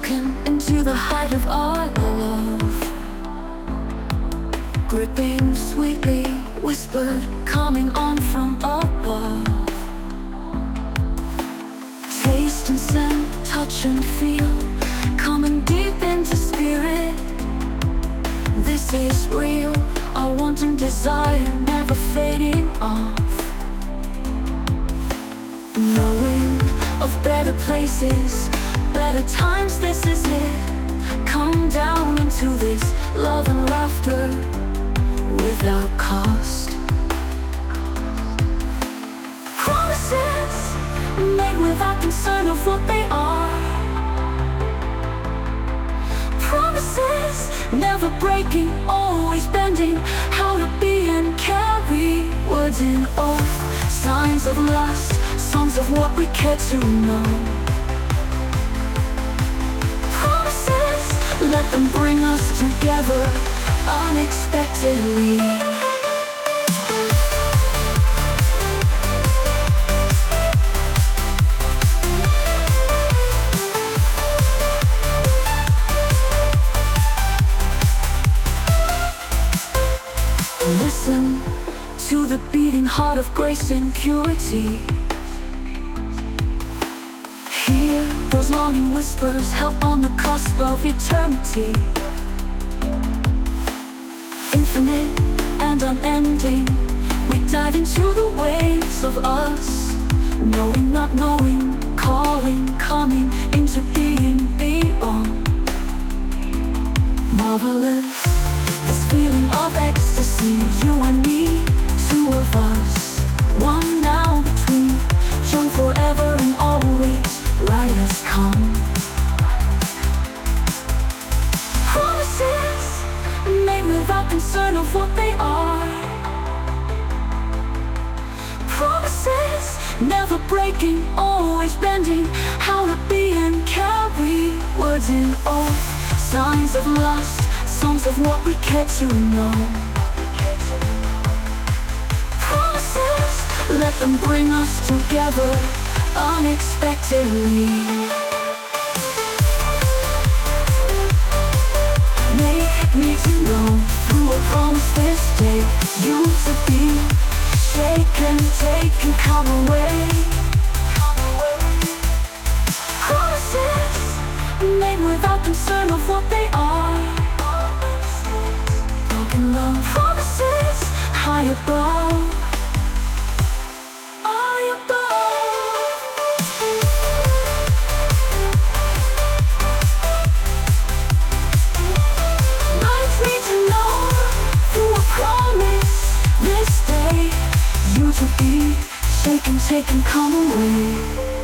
broken into the height of our love, gripping sweetly, whispered, coming on from above. Taste and scent, touch and feel, coming deep into spirit. This is real, our wanting desire never fading off. Knowing of better places, better times, this is it. Come down into this love and laughter without cost. Promises made without concern of what they are. Promises never breaking, always bending. How to be and carry words in oath, signs of lust, songs of what we care to know. Promises, let them bring us together unexpectedly. Listen to the beating heart of grace and purity. Hear those longing whispers, help on the cusp of eternity. Infinite and unending, we dive into the waves of us, knowing, not knowing, calling, coming into being beyond. Marvelous, this feeling of ecstasy, you and me, two of us, one now between, young forever and always, light has come. Promises made without concern of what they are. Promises never breaking, always bending. How to be and carry words in oath, signs of lust, songs of what we care to know. Promises, let them bring us together unexpectedly. Make me to know through a promise this day, you to be shaken, taken, come away. Promises made without concern of what they are. Broken love, promises high above. You to be shaken, taken, come away.